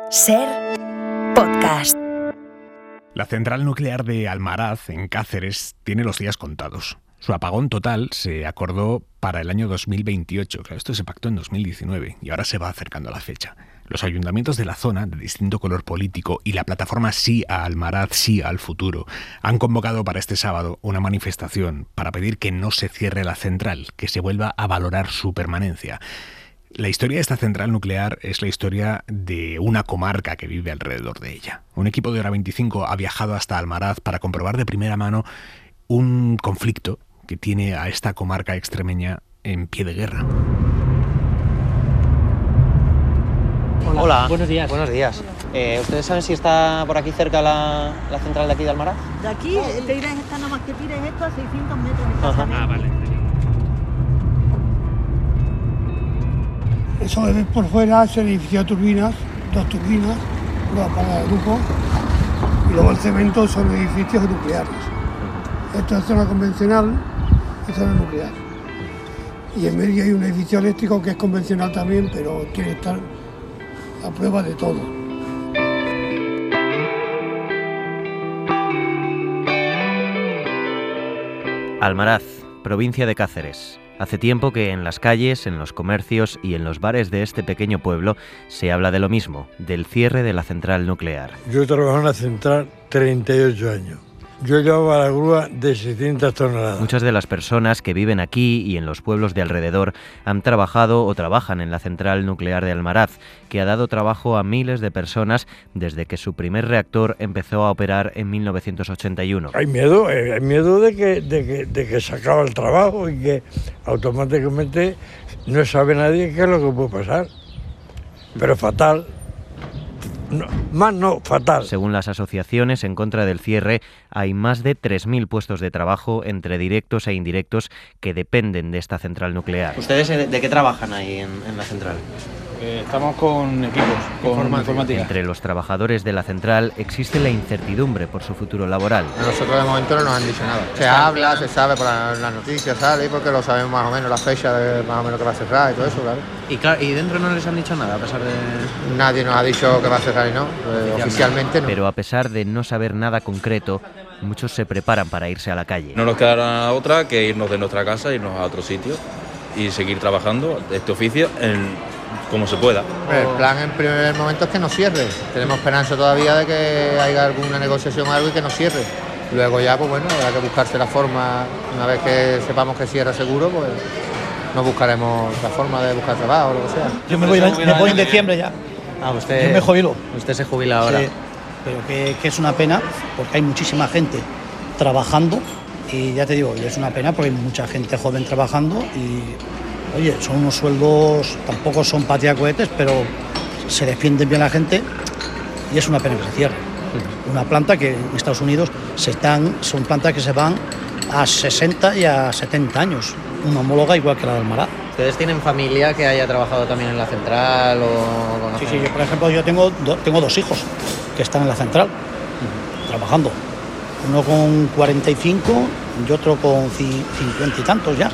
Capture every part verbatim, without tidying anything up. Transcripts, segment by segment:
Ser podcast. La central nuclear de Almaraz, en Cáceres, tiene los días contados. Su apagón total se acordó para el año dos mil veintiocho. Claro, esto se pactó en dos mil diecinueve y ahora se va acercando la fecha. Los ayuntamientos de la zona, de distinto color político, y la plataforma Sí a Almaraz, Sí al Futuro, han convocado para este sábado una manifestación para pedir que no se cierre la central, que se vuelva a valorar su permanencia. La historia de esta central nuclear es la historia de una comarca que vive alrededor de ella. Un equipo de Hora veinticinco ha viajado hasta Almaraz para comprobar de primera mano un conflicto que tiene a esta comarca extremeña en pie de guerra. Hola, Hola. Buenos días. Buenos días. Eh, ¿Ustedes saben si está por aquí cerca la, la central de aquí de Almaraz? De aquí, te irás esta nada más que tires esto a seiscientos metros Ajá. escasamente. Ah, vale. Eso es por fuera, es el edificio de turbinas, dos turbinas, una para el grupo, y luego el cemento son edificios nucleares. Esto es zona convencional y zona nuclear. Y en medio hay un edificio eléctrico que es convencional también, pero quiere estar a prueba de todo. Almaraz, provincia de Cáceres. Hace tiempo que en las calles, en los comercios y en los bares de este pequeño pueblo se habla de lo mismo, del cierre de la central nuclear. Yo he trabajado en la central treinta y ocho años. Yo llevaba la grúa de seiscientas toneladas. Muchas de las personas que viven aquí y en los pueblos de alrededor han trabajado o trabajan en la central nuclear de Almaraz, que ha dado trabajo a miles de personas desde que su primer reactor empezó a operar en mil novecientos ochenta y uno. Hay miedo, eh, hay miedo de que, de, que, de que se acaba el trabajo y que automáticamente no sabe nadie qué es lo que puede pasar. Pero fatal. No, más no, fatal. Según las asociaciones en contra del cierre, hay más de tres mil puestos de trabajo entre directos e indirectos que dependen de esta central nuclear. ¿Ustedes de qué trabajan ahí en, en la central? Eh, estamos con equipos, con Informática. informática. Entre los trabajadores de la central existe la incertidumbre por su futuro laboral. A nosotros de momento no nos han dicho nada. Se habla, se sabe por las la noticias, sale, porque lo sabemos más o menos, la fecha de más o menos que va a cerrar y todo eso, claro. Y, claro, ¿y dentro no les han dicho nada a pesar de...? Nadie nos ha dicho que va a cerrar y no, eh, oficialmente no. Pero a pesar de no saber nada concreto, muchos se preparan para irse a la calle. No nos quedará otra que irnos de nuestra casa, irnos a otro sitio y seguir trabajando este oficio en, como se pueda. El plan en primer momento es que no cierre. Tenemos esperanza todavía de que haya alguna negociación o algo y que no cierre. Luego ya, pues bueno, habrá que buscarse la forma, una vez que sepamos que cierra seguro, pues nos buscaremos la forma de buscar trabajo o lo que sea. Yo me voy, me voy en diciembre ya. Ah, usted... Yo me jubilo. Usted se jubila ahora. Sí, pero que, que es una pena porque hay muchísima gente trabajando y ya te digo, y es una pena porque hay mucha gente joven trabajando y, oye, son unos sueldos, tampoco son patiacohetes, pero se defienden bien la gente y es una pena que se cierre. Una planta que en Estados Unidos se están, son plantas que se van a sesenta y a setenta años, una homóloga igual que la de Almaraz. ¿Ustedes tienen familia que haya trabajado también en la central o conocen? Sí, sí, yo, por ejemplo, yo tengo, do, tengo dos hijos que están en la central, uh-huh, trabajando. Uno con cuarenta y cinco y otro con cincuenta y tantos ya.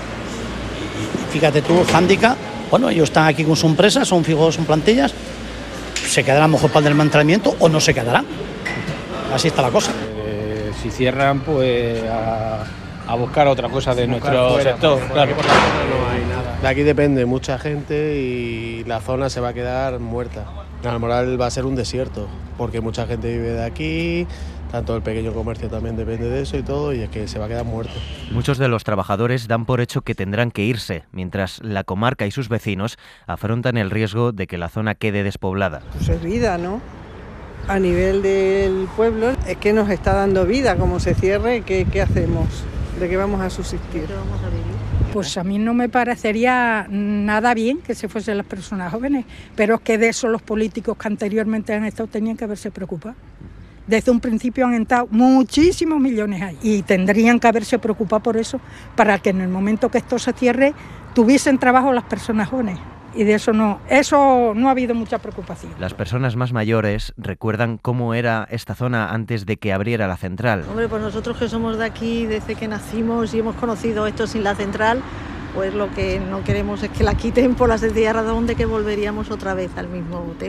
Y fíjate tú, Handicap, bueno, ellos están aquí con su empresa, son fijos, son plantillas, se quedarán a lo mejor para el mantenimiento o no se quedarán. Así está la cosa. Eh, si cierran, pues a, a buscar otra cosa de buscar nuestro fuera, sector. fuera, Claro. por la zona no hay nada. De aquí depende mucha gente y la zona se va a quedar muerta. Almoral va a ser un desierto, porque mucha gente vive de aquí, tanto el pequeño comercio también depende de eso y todo, y es que se va a quedar muerto. Muchos de los trabajadores dan por hecho que tendrán que irse, mientras la comarca y sus vecinos afrontan el riesgo de que la zona quede despoblada. Pues es vida, ¿no? A nivel del pueblo es que nos está dando vida, como se cierre, ¿qué, qué hacemos? ¿De qué vamos a subsistir? ¿Qué vamos a vivir? Pues a mí no me parecería nada bien que se fuesen las personas jóvenes, pero es que de eso los políticos que anteriormente han estado tenían que haberse preocupado. Desde un principio han entrado muchísimos millones ahí y tendrían que haberse preocupado por eso, para que en el momento que esto se cierre tuviesen trabajo las personas jóvenes. Y de eso no, eso no ha habido mucha preocupación. Las personas más mayores recuerdan cómo era esta zona antes de que abriera la central. Hombre, pues nosotros que somos de aquí desde que nacimos y hemos conocido esto sin la central, pues lo que no queremos es que la quiten por la sencilla razón de que volveríamos otra vez al mismo tema.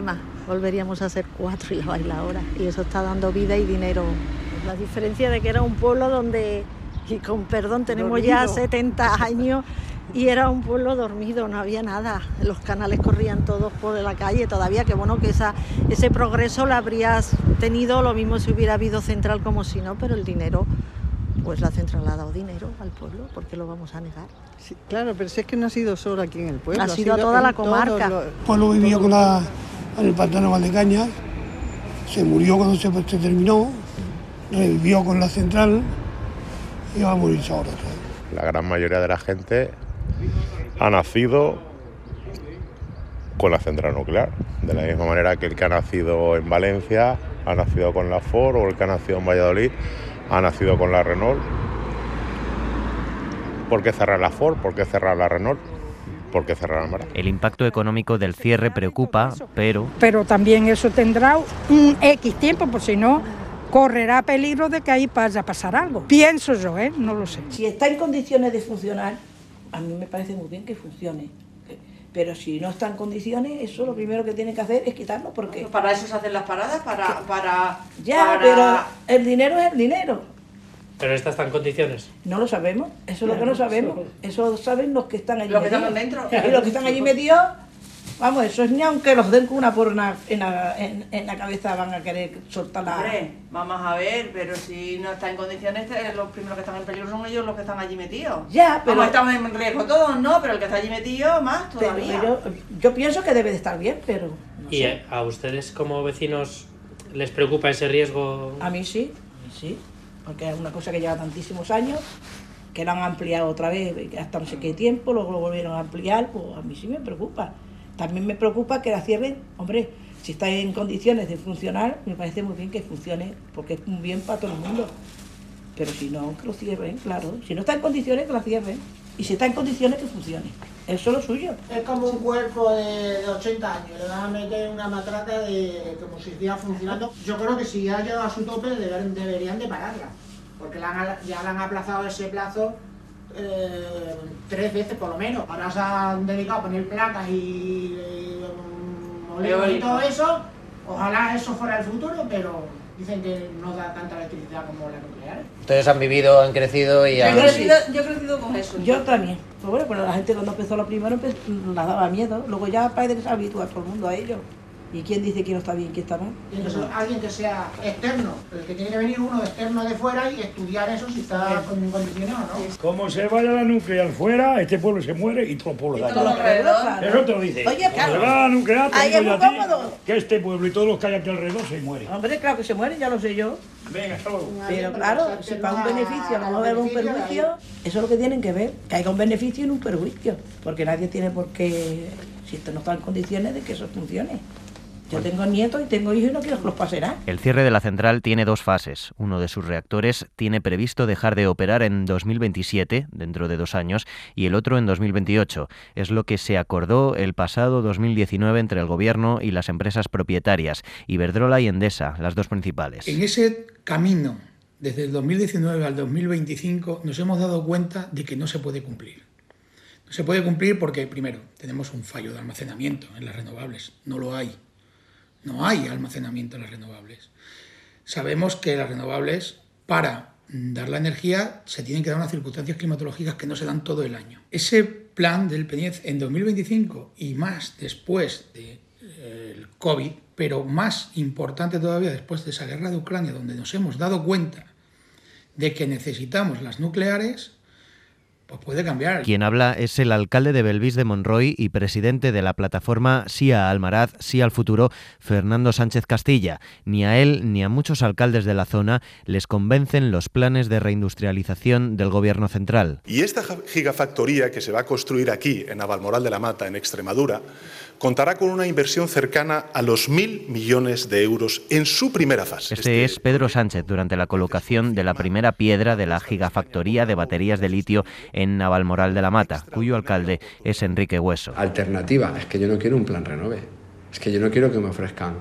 volveríamos a ser cuatro y la bailadora. Y eso está dando vida y dinero. La diferencia de que era un pueblo donde, y con perdón, tenemos dormido. Ya setenta años y era un pueblo dormido, no había nada. Los canales corrían todos por la calle todavía, que bueno, que esa, ese progreso lo habrías tenido lo mismo si hubiera habido central como si no, pero el dinero, pues la central ha dado dinero al pueblo, ¿por qué lo vamos a negar? Sí, claro, pero si es que no ha sido solo aquí en el pueblo. Ha, ha sido a toda la comarca. Los... El pueblo vivió con la, en el pantano Valdecañas, se murió cuando se, se terminó, revivió con la central y va a morirse ahora. La gran mayoría de la gente ha nacido con la central nuclear, de la misma manera que el que ha nacido en Valencia ha nacido con la Ford, o el que ha nacido en Valladolid ha nacido con la Renault. ¿Por qué cerrar la Ford? ¿Por qué cerrar la Renault? ¿Por qué cerrar Almaraz? El impacto económico del cierre preocupa, pero... Pero también eso tendrá un X tiempo, por si no, correrá peligro de que ahí vaya a pasar algo. Pienso yo, ¿eh? No lo sé. Si está en condiciones de funcionar, a mí me parece muy bien que funcione. Pero si no está en condiciones, eso lo primero que tiene que hacer es quitarlo, porque... Bueno, para eso se hacen las paradas, para... para ya, para... pero el dinero es el dinero. ¿Pero esta está en condiciones? No lo sabemos, eso es lo que no sabemos. Eso lo saben los que están allí los que metidos. están dentro. Y los que están allí metidos, vamos, eso es ni aunque los den con una porna en la, en, en la cabeza van a querer soltar la... Hombre, vamos a ver, pero si no está en condiciones, los primeros que están en peligro son ellos los que están allí metidos. Ya, pero... Vamos, estamos en riesgo todos, ¿no? Pero el que está allí metido, más todavía. Pero yo, yo pienso que debe de estar bien, pero... No ¿Y sé. a ustedes como vecinos les preocupa ese riesgo? A mí sí, a mí sí. Porque es una cosa que lleva tantísimos años, que lo han ampliado otra vez hasta no sé qué tiempo, luego lo volvieron a ampliar, pues a mí sí me preocupa. También me preocupa que la cierren, hombre, si está en condiciones de funcionar, me parece muy bien que funcione, porque es un bien para todo el mundo. Pero si no, que lo cierren, claro. Si no está en condiciones, que la cierren. Y si está en condiciones, que funcione. Eso es lo suyo. Es como un cuerpo de, de ochenta años, le van a meter una matraca de como si estuviera funcionando. Yo creo que si ha llegado a su tope deber, deberían de pararla, porque la han, ya le han aplazado ese plazo eh, tres veces por lo menos. Ahora se han dedicado a poner placas y, y moleros y todo eso. Ojalá eso fuera el futuro, pero dicen que no da tanta electricidad como la nuclear. Ustedes han vivido, han crecido y... Yo han... he crecido, yo he crecido con eso. Yo también. Pues bueno, pero la gente cuando empezó lo primero la daba miedo. Luego ya parece que se habitúa todo el mundo a ello. ¿Y quién dice quién está bien, quién está mal? Tiene que ser alguien que sea externo, el que tiene que venir uno externo de fuera y estudiar eso si está condicionado, ¿no? Como se vaya la nuclear fuera, este pueblo se muere y todo el pueblo de alrededor. Eso te lo dice. Oye, claro. Se va la nuclear, te digo yo a ti, cómodo. que este pueblo y todos los que hay aquí alrededor se mueren. Hombre, claro que se mueren, ya lo sé yo. Venga, hasta luego. Pero claro, si para un beneficio no va a haber un perjuicio, eso es lo que tienen que ver, que haya un beneficio y un perjuicio, porque nadie tiene por qué, si esto no está en condiciones de que eso funcione. Yo tengo nietos y tengo hijos y no quiero que los pase nada. El cierre de la central tiene dos fases. Uno de sus reactores tiene previsto dejar de operar en dos mil veintisiete, dentro de dos años, y el otro en dos mil veintiocho. Es lo que se acordó el pasado dos mil diecinueve entre el Gobierno y las empresas propietarias, Iberdrola y Endesa, las dos principales. En ese camino, desde el dos mil diecinueve al dos mil veinticinco, nos hemos dado cuenta de que no se puede cumplir. No se puede cumplir porque, primero, tenemos un fallo de almacenamiento en las renovables. No lo hay. No hay almacenamiento en las renovables. Sabemos que las renovables, para dar la energía, se tienen que dar unas circunstancias climatológicas que no se dan todo el año. Ese plan del PENIEZ en dos mil veinticinco y más después del eh, COVID, pero más importante todavía después de esa guerra de Ucrania, donde nos hemos dado cuenta de que necesitamos las nucleares, pues puede cambiar. Quien habla es el alcalde de Belvís de Monroy y presidente de la plataforma Sí a Almaraz, Sí al Futuro, Fernando Sánchez Castilla. Ni a él ni a muchos alcaldes de la zona les convencen los planes de reindustrialización del Gobierno central. Y esta gigafactoría que se va a construir aquí, en Navalmoral de la Mata, en Extremadura, contará con una inversión cercana a los mil millones de euros en su primera fase. Este es Pedro Sánchez durante la colocación de la primera piedra de la gigafactoría de baterías de litio en Navalmoral de la Mata, cuyo alcalde es Enrique Hueso. Alternativa, es que yo no quiero un plan renove, es que yo no quiero que me ofrezcan,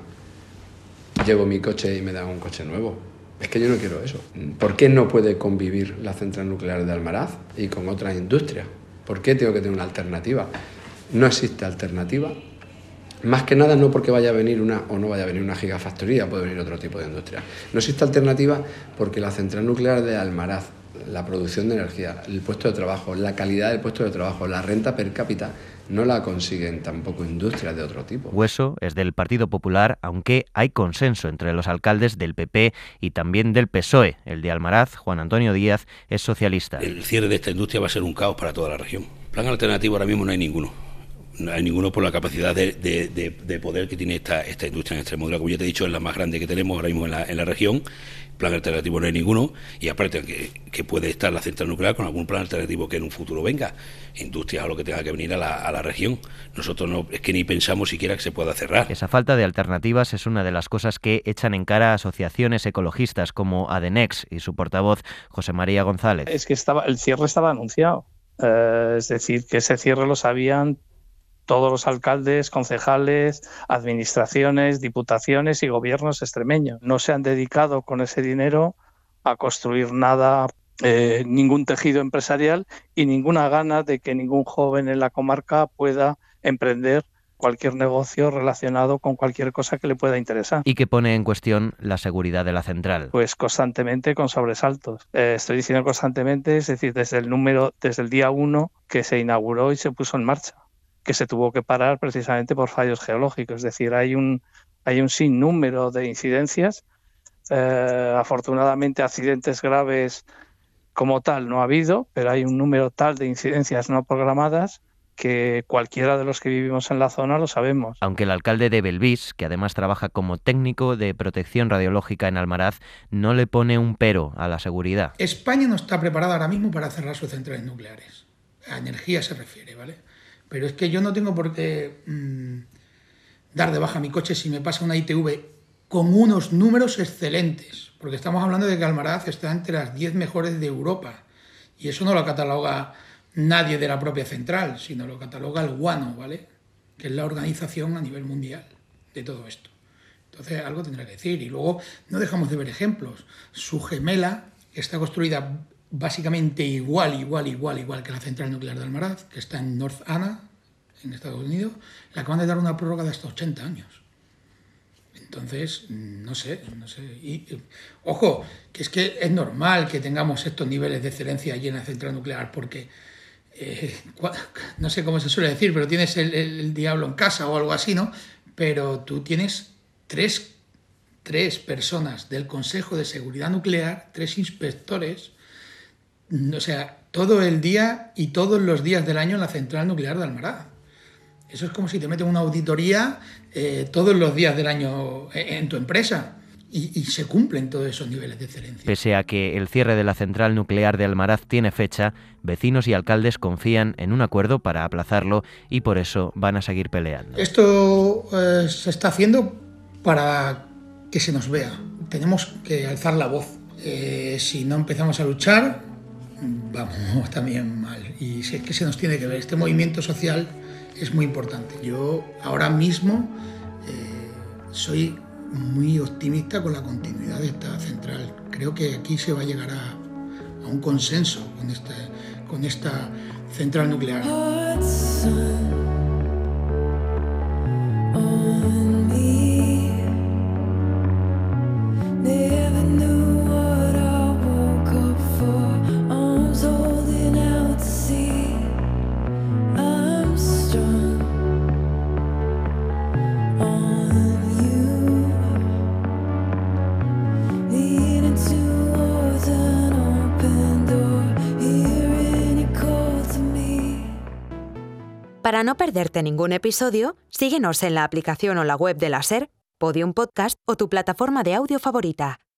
llevo mi coche y me dan un coche nuevo, es que yo no quiero eso. ¿Por qué no puede convivir la central nuclear de Almaraz y con otras industrias? ¿Por qué tengo que tener una alternativa? No existe alternativa Más que nada no porque vaya a venir una o no vaya a venir una gigafactoría, puede venir otro tipo de industria. No existe alternativa porque la central nuclear de Almaraz, la producción de energía, el puesto de trabajo, la calidad del puesto de trabajo, la renta per cápita, no la consiguen tampoco industrias de otro tipo. Hueso es del Partido Popular, aunque hay consenso entre los alcaldes del P P y también del P S O E. El de Almaraz, Juan Antonio Díaz, es socialista. El cierre de esta industria va a ser un caos para toda la región. Plan alternativo ahora mismo no hay ninguno. No hay ninguno por la capacidad de, de, de, de poder que tiene esta, esta industria en Extremadura. Como ya te he dicho, es la más grande que tenemos ahora mismo en la, en la región. Plan alternativo no hay ninguno. Y aparte que, que puede estar la central nuclear con algún plan alternativo que en un futuro venga. Industrias o lo que tenga que venir a la, a la región. Nosotros no es que ni pensamos siquiera que se pueda cerrar. Esa falta de alternativas es una de las cosas que echan en cara a asociaciones ecologistas como Adenex y su portavoz José María González. Es que estaba el cierre estaba anunciado. Eh, es decir, que ese cierre lo sabían todos los alcaldes, concejales, administraciones, diputaciones y gobiernos extremeños. No se han dedicado con ese dinero a construir nada, eh, ningún tejido empresarial y ninguna gana de que ningún joven en la comarca pueda emprender cualquier negocio relacionado con cualquier cosa que le pueda interesar. Y que pone en cuestión la seguridad de la central. Pues constantemente con sobresaltos. Eh, estoy diciendo constantemente, es decir, desde el número, desde el día uno que se inauguró y se puso en marcha, que se tuvo que parar precisamente por fallos geológicos. Es decir, hay un, hay un sinnúmero de incidencias. Eh, afortunadamente, accidentes graves como tal no ha habido, pero hay un número tal de incidencias no programadas que cualquiera de los que vivimos en la zona lo sabemos. Aunque el alcalde de Belvís, que además trabaja como técnico de protección radiológica en Almaraz, no le pone un pero a la seguridad. España no está preparada ahora mismo para cerrar sus centrales nucleares. A energía se refiere, ¿vale? Pero es que yo no tengo por qué mmm, dar de baja mi coche si me pasa una I T V con unos números excelentes, porque estamos hablando de que Almaraz está entre las diez mejores de Europa, y eso no lo cataloga nadie de la propia central, sino lo cataloga el WANO, ¿vale? Que es la organización a nivel mundial de todo esto. Entonces algo tendrá que decir. Y luego no dejamos de ver ejemplos. Su gemela está construida básicamente igual, igual, igual, igual que la central nuclear de Almaraz, que está en North Anna, en Estados Unidos, le acaban de dar una prórroga de hasta ochenta años. Entonces, no sé, no sé. Y, y, ojo, que es que es normal que tengamos estos niveles de excelencia allí en la central nuclear, porque, eh, no sé cómo se suele decir, pero tienes el, el, el diablo en casa o algo así, ¿no? Pero tú tienes tres, tres personas del Consejo de Seguridad Nuclear, tres inspectores, o sea, todo el día y todos los días del año en la central nuclear de Almaraz. Eso es como si te meten una auditoría eh, todos los días del año en tu empresa y, y se cumplen todos esos niveles de excelencia. Pese a que el cierre de la central nuclear de Almaraz tiene fecha, vecinos y alcaldes confían en un acuerdo para aplazarlo y por eso van a seguir peleando. Esto eh, se está haciendo para que se nos vea. Tenemos que alzar la voz. Eh, si no empezamos a luchar, vamos también mal. Y es que se nos tiene que ver. Este movimiento social es muy importante. Yo ahora mismo eh, soy muy optimista con la continuidad de esta central. Creo que aquí se va a llegar a, a un consenso con esta, con esta central nuclear. Para no perderte ningún episodio, síguenos en la aplicación o la web de la SER, Podium Podcast o tu plataforma de audio favorita.